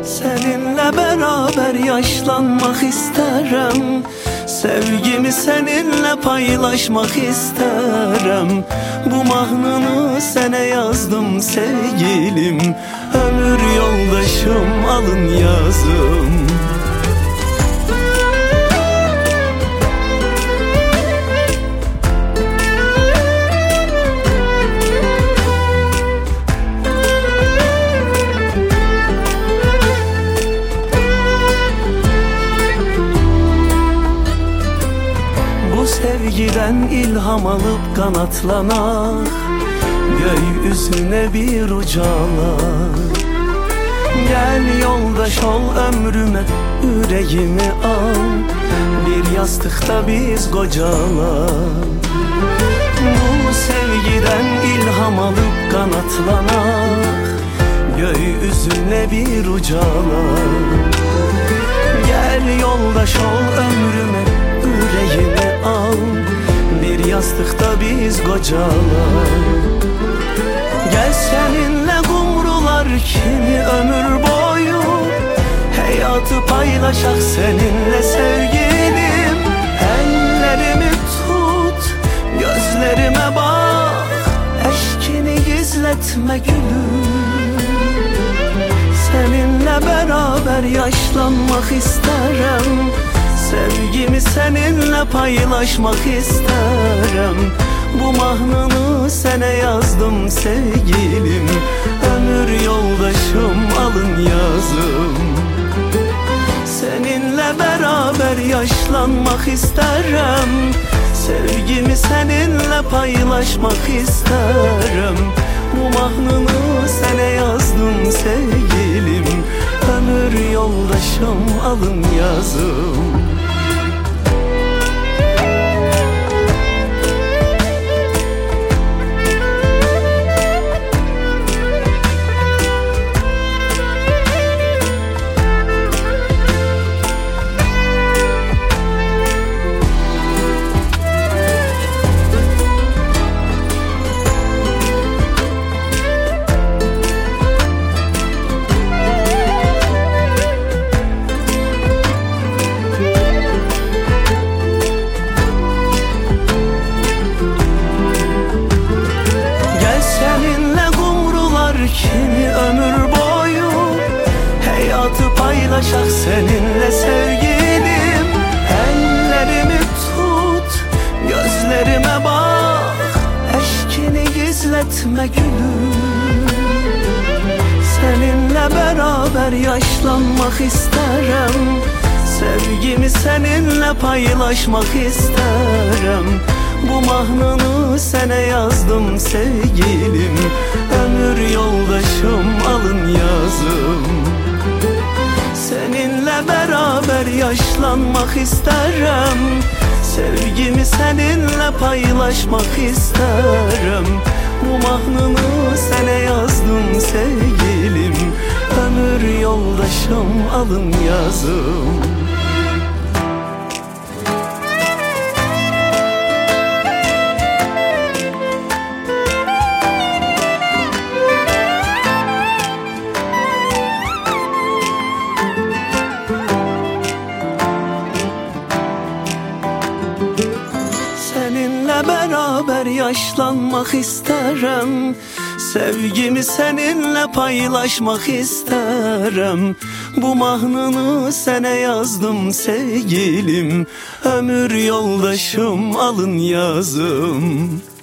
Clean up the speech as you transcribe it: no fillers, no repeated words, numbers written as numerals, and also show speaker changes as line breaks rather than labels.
Seninle beraber yaşlanmak isterim. Sevgimi seninle paylaşmak isterim. Bu mahnını sana yazdım sevgilim. Ömür yoldaşım, alın yazım. Sevgiden ilham alıp kanatlanak, gökyüzüne bir uçalak. Gel yoldaş ol ömrüme, yüreğimi al. Bir yastıkta biz kocalak. Bu sevgiden ilham alıp kanatlanak, gökyüzüne bir uçalak. Gel yoldaş ol ömrüme, yüreğimi al. Bir yastıkta biz kocalak. Gel seninle kumrular kimi ömür boyu, hayatı paylaşak seninle sevgilim. Ellerimi tut, gözlerime bak, eşkini gizletme gülüm. Seninle beraber yaşlanmak isterim. Sevgimi seninle paylaşmak isterim. Bu mahnını sana yazdım sevgilim. Ömür yoldaşım, alın yazım. Seninle beraber yaşlanmak isterim. Sevgimi seninle paylaşmak isterim. Bu mahnını sana yazdım sevgilim. Ömür yoldaşım, alın yazım. Kimi ömür boyu hayatı paylaşak seninle sevgilim. Ellerimi tut, gözlerime bak, eşkini gizletme gülüm. Seninle beraber yaşlanmak isterim. Sevgimi seninle paylaşmak isterim. Bu mahnını sana yazdım sevgilim. Ömür yoldaşım, alın yazım. Seninle beraber yaşlanmak isterim. Sevgimi seninle paylaşmak isterim. Bu mahnını sana yazdım sevgilim. Ömür yoldaşım, alın yazım. Seninle beraber yaşlanmak isterim. Sevgimi seninle paylaşmak isterim. Bu mahnını sana yazdım sevgilim. Ömür yoldaşım, alın yazım.